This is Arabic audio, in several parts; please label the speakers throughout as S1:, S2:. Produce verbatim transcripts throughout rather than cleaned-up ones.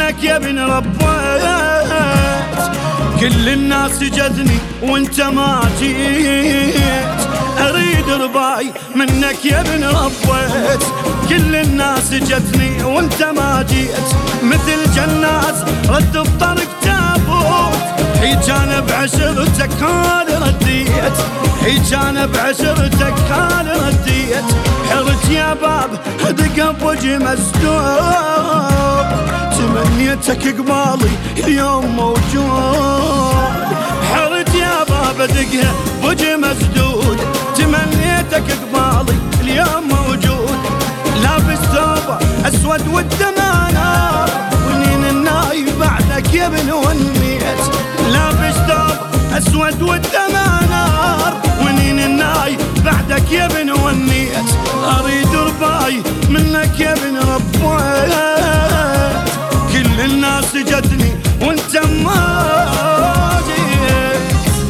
S1: منك يا ابن ربيت، كل الناس جتني وانت ما جيت. اريد رباي منك يا ابن ربيت، كل الناس جتني وانت ما جيت. مثل جنات رد بطرق تابوت، حيج انا بعشرتك هال رديت، حيج انا بعشرتك هال رديت. حرت يا باب ادق بوجه مسدود، تمنيتك قبالي اليوم موجود. حرت يا باب ادقها بوجه مسدود، تمنيتك قبالي اليوم موجود. لابس ثوب اسود والدمع نار، ونين الناي بعدك يا ابن ونيت. لابس ثوب اسود والدمع نار، ونين الناي بعدك يا ابن ونيت. اريد رباي منك يا ابن ربيت، كل الناس جتني وانت ما جيت.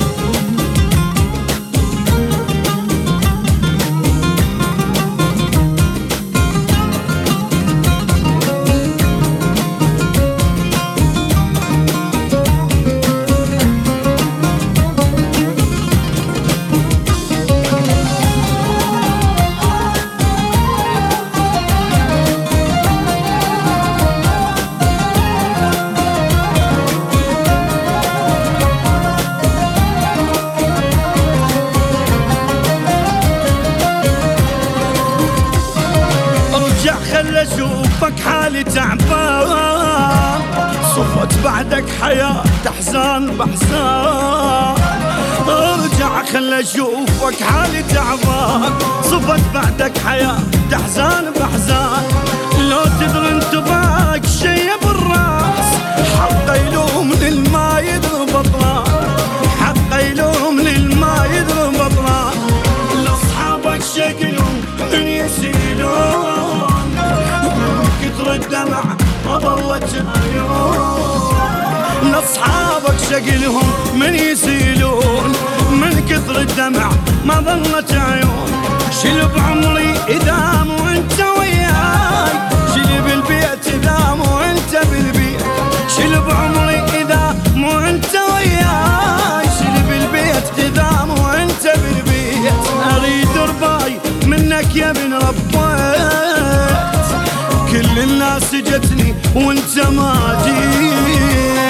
S1: خل اشوفك حالي تعبان، صفت بعدك حياة تحزان بحزان. ارجع خل اشوفك حالي تعبان، صفت بعدك حياة تحزان بحزان. لو تدري انتباك شي بالراس، حق يلوم للما يدري بطلان، حق يلوم للما يدري بطلان. لاصحابك شكلهم من يسيلون، كثر الدمع ما ضلت عيون. لاصحابك شكلهم من يسيلون، من كثر الدمع ما ضلت عيون. شل بعمري اذا مو انت وياي، شل بالبيت اذا مو انت بالبيت. شل بعمري اذا مو انت وياي، شل بالبيت اذا مو انت بالبيت. اريد رباي منك يا ابن ربيت، كل الناس جتني وانت ما جيت.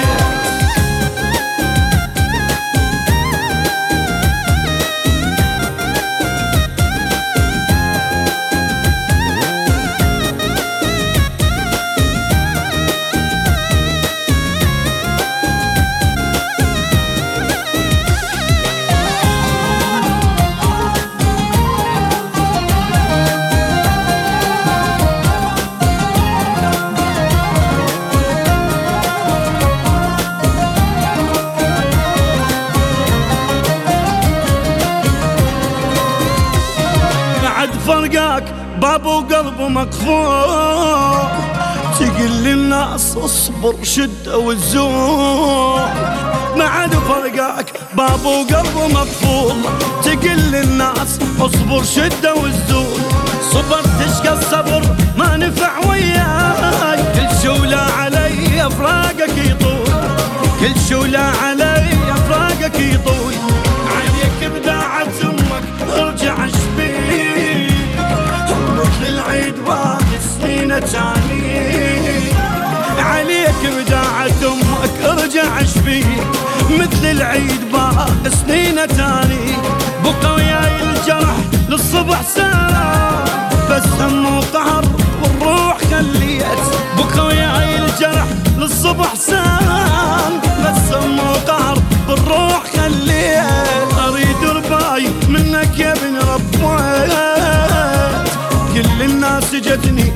S1: فرقاك باب وقلبه مقفول، تقل للناس اصبر شدة والزول. ما عاد فرقاك باب وقلبه مقفول، تقل للناس اصبر شدة والزول. صبر تشقى الصبر ما نفع وياي، كل شولة علي افراقك يطول، كل شولة علي افراقك يطول. عليك بداعة امك ارجع اشبيك، مثل العيد باقي سنين تاني. عليك بداعة امك ارجع اشبيك، مثل العيد باقي سنين تاني. بقى وياي الجرح للصبح سلام، بس هم وقهر والروح خليت. بقى وياي الجرح للصبح سلام، بس هم وقهر بالروح خليت. اريد رباي منك يا ابن ربيت، كل الناس جتني